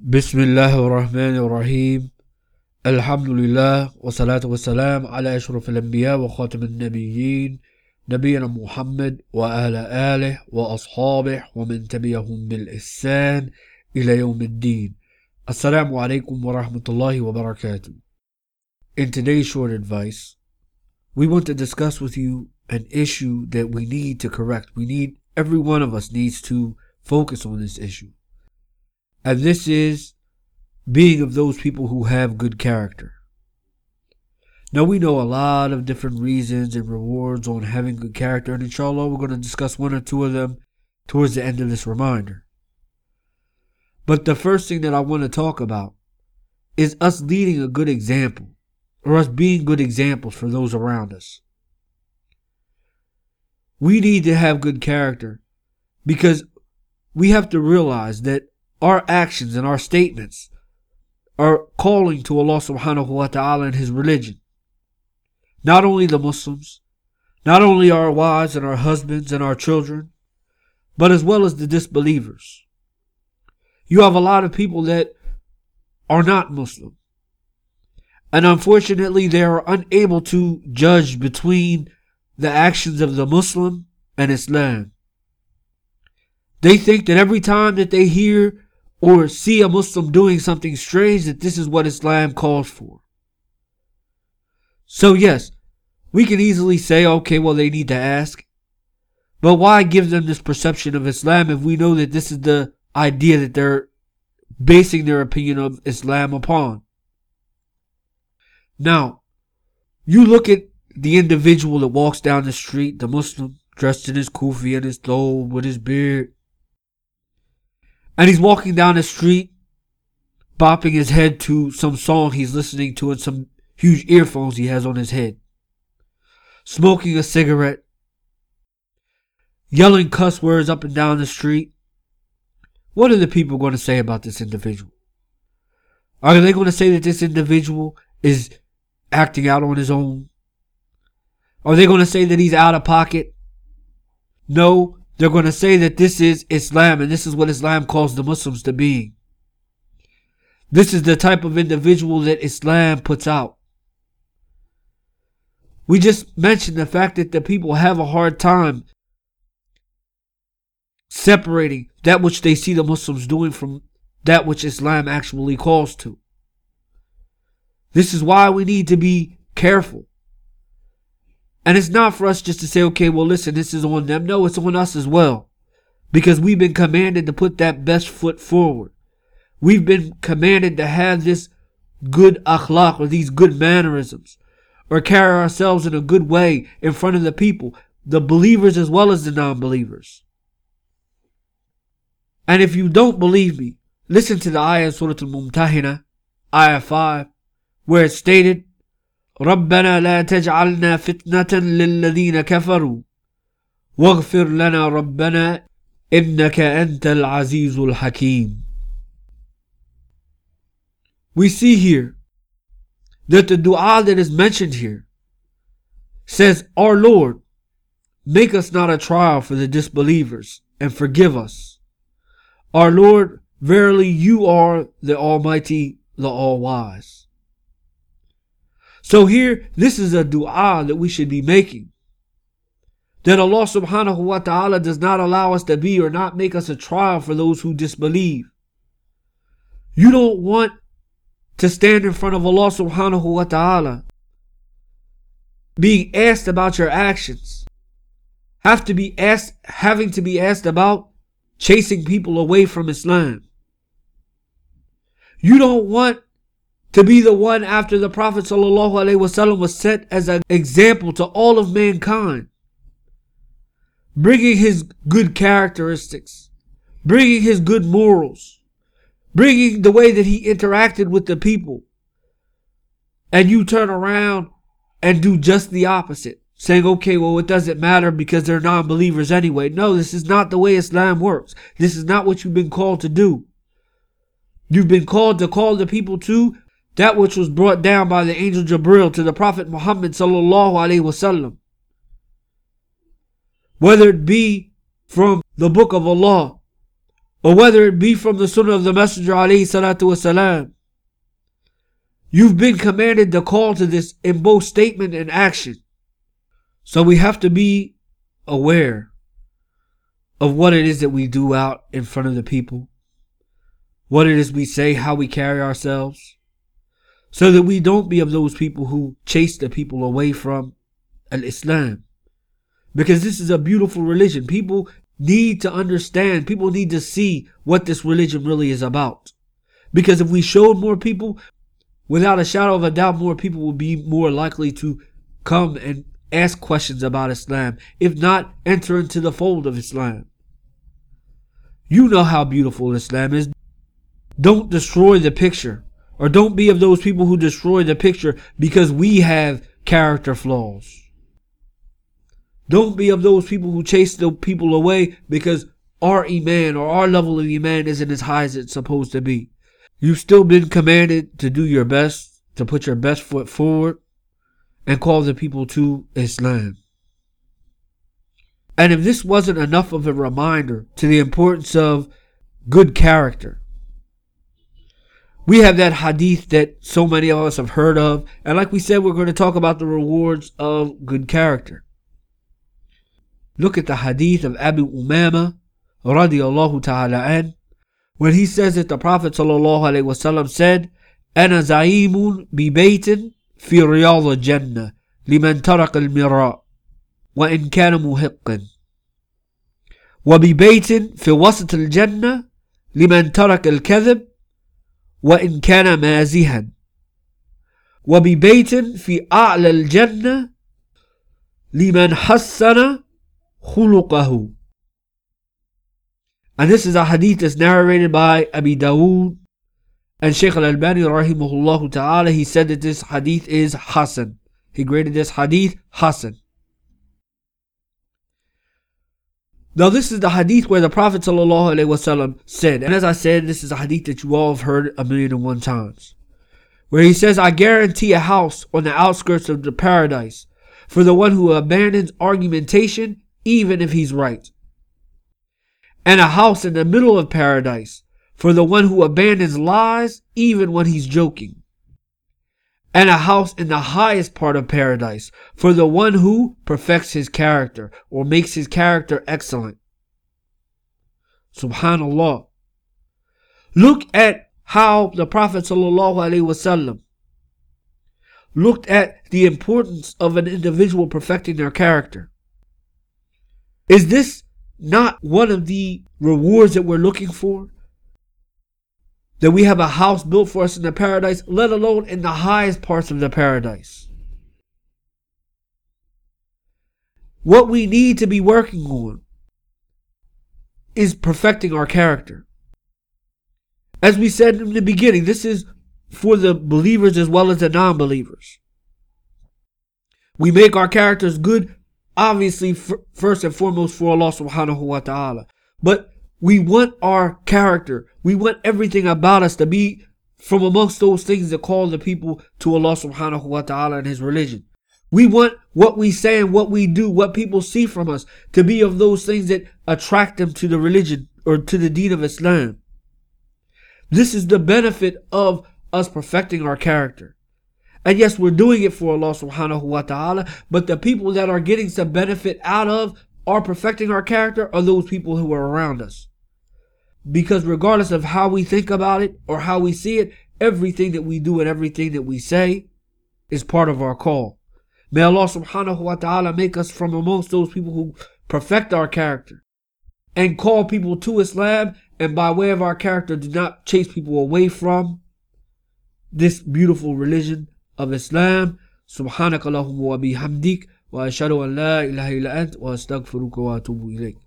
بسم الله الرحمن الرحيم. الحمد لله والصلاة والسلام على أشرف الأنبياء وخاتم النبيين نبينا محمد وعلى آله وأصحابه ومن تبعهم بالإحسان إلى يوم الدين. Assalamu alaikum wa rahmatullahi wa barakatuh. In today's short advice, we want to discuss with you an issue that we need to correct. Every one of us needs to focus on this issue. And this is being of those people who have good character. Now, we know a lot of different reasons and rewards on having good character, and inshallah we're going to discuss one or two of them towards the end of this reminder. But the first thing that I want to talk about is us leading a good example, or us being good examples for those around us. We need to have good character because we have to realize that our actions and our statements are calling to Allah subhanahu wa ta'ala and His religion. Not only the Muslims, not only our wives and our husbands and our children, but as well as the disbelievers. You have a lot of people that are not Muslim. And unfortunately, they are unable to judge between the actions of the Muslim and Islam. They think that every time that they hear or see a Muslim doing something strange, that this is what Islam calls for. So yes, we can easily say, okay, well, they need to ask. But why give them this perception of Islam if we know that this is the idea that they're basing their opinion of Islam upon? Now, you look at the individual that walks down the street, the Muslim, dressed in his kufi and his thobe with his beard. And he's walking down the street, bopping his head to some song he's listening to and some huge earphones he has on his head. Smoking a cigarette. Yelling cuss words up and down the street. What are the people going to say about this individual? Are they going to say that this individual is acting out on his own? Are they going to say that he's out of pocket? No. They're going to say that this is Islam and this is what Islam calls the Muslims to be. This is the type of individual that Islam puts out. We just mentioned the fact that the people have a hard time separating that which they see the Muslims doing from that which Islam actually calls to. This is why we need to be careful. And it's not for us just to say, okay, well, listen, this is on them. No, it's on us as well. Because we've been commanded to put that best foot forward. We've been commanded to have this good akhlaq, or these good mannerisms, or carry ourselves in a good way in front of the people, the believers as well as the non-believers. And if you don't believe me, listen to the ayah in Surah Al-Mumtahina, ayah 5, where it's stated, ربنا لا تجعلنا فتنة للذين كفروا واغفر لنا ربنا إنك أنت العزيز الحكيم. We see here that the dua that is mentioned here says, our Lord, make us not a trial for the disbelievers and forgive us. Our Lord, verily you are the Almighty, the All-Wise. So here, this is a dua that we should be making. That Allah subhanahu wa ta'ala does not allow us to be or not make us a trial for those who disbelieve. You don't want to stand in front of Allah subhanahu wa ta'ala being asked about your actions. Having to be asked about chasing people away from Islam. You don't want to be the one after the Prophet ﷺ was set as an example to all of mankind. Bringing his good characteristics. Bringing his good morals. Bringing the way that he interacted with the people. And you turn around and do just the opposite. Saying, okay, well, it doesn't matter because they're non-believers anyway. No, this is not the way Islam works. This is not what you've been called to do. You've been called to call the people to that which was brought down by the angel Jibril to the Prophet Muhammad sallallahu alaihi wasallam. Whether it be from the book of Allah or whether it be from the sunnah of the Messenger alayhi salatu wasalam, you've been commanded to call to this in both statement and action. So we have to be aware of what it is that we do out in front of the people, what it is we say, how we carry ourselves, so that we don't be of those people who chase the people away from al-Islam. Because this is a beautiful religion. People need to understand, people need to see what this religion really is about. Because if we showed more people, without a shadow of a doubt, more people will be more likely to come and ask questions about Islam, if not enter into the fold of Islam. You know how beautiful Islam is. Don't destroy the picture, or don't be of those people who destroy the picture because we have character flaws. Don't be of those people who chase the people away because our iman or our level of iman isn't as high as it's supposed to be. You've still been commanded to do your best, to put your best foot forward and call the people to Islam. And if this wasn't enough of a reminder to the importance of good character, we have that hadith that so many of us have heard of. And like we said, we're going to talk about the rewards of good character. Look at the hadith of Abu Umama radiyallahu ta'ala an, when he says that the Prophet sallallahu alaihi wasallam said, "Ana za'imun bi baytin fi riyad al-jannah liman taraka al-mira wa in kana muhiqqan wa bi baytin fi wasat al-jannah liman taraka al-kadhib wa in kana mazihan wa bi baytin fi a'la al-jannah liman hassana khuluqahu." And this is a hadith that's narrated by Abi Dawood, and Shaykh al-Albani rahimahullah ta'ala, he said that this hadith is Hasan. He graded this hadith Hasan. Now this is the hadith where the Prophet sallallahu alaihi wasallam said, and as I said, this is a hadith that you all have heard 1,000,001 times, where he says, "I guarantee a house on the outskirts of the paradise for the one who abandons argumentation even if he's right, and a house in the middle of paradise for the one who abandons lies even when he's joking, and a house in the highest part of paradise for the one who perfects his character or makes his character excellent." Subhanallah. Look at how the Prophet ﷺ looked at the importance of an individual perfecting their character. Is this not one of the rewards that we're looking for? That we have a house built for us in the paradise, let alone in the highest parts of the paradise. What we need to be working on is perfecting our character. As we said in the beginning, this is for the believers as well as the non-believers. We make our characters good, obviously, first and foremost for Allah subhanahu wa ta'ala. But we want our character, we want everything about us to be from amongst those things that call the people to Allah subhanahu wa ta'ala and His religion. We want what we say and what we do, what people see from us, to be of those things that attract them to the religion or to the deen of Islam. This is the benefit of us perfecting our character. And yes, we're doing it for Allah subhanahu wa ta'ala, but the people that are getting some benefit out of our perfecting our character are those people who are around us. Because regardless of how we think about it or how we see it, everything that we do and everything that we say is part of our call. May Allah subhanahu wa ta'ala make us from amongst those people who perfect our character and call people to Islam, and by way of our character do not chase people away from this beautiful religion of Islam. Subhanakallahumma wa bihamdik wa ashhadu an la ilaha illa ant wa astaghfiruka wa atubu ilayk.